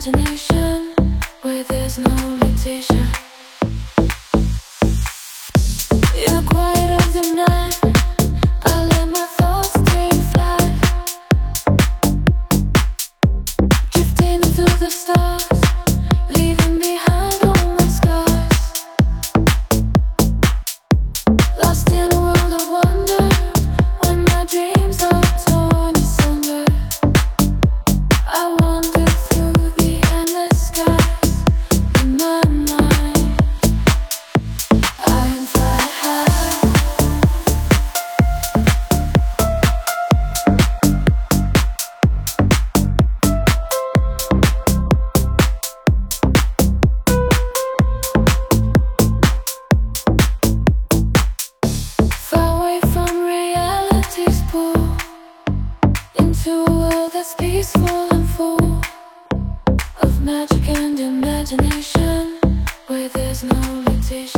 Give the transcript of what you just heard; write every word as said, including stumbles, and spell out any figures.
imagination, where there's no limitation. In the quiet of the night, I let my thoughts take flight, drifting through the stars, leaving behind all my scars. Lost in a world of wonder, when my dreams are torn asunder. I wander through the endless skies in my mind. I am fly high. Far away from reality's pull, into a world that's peaceful and full of magic and imagination, where there's no limitation.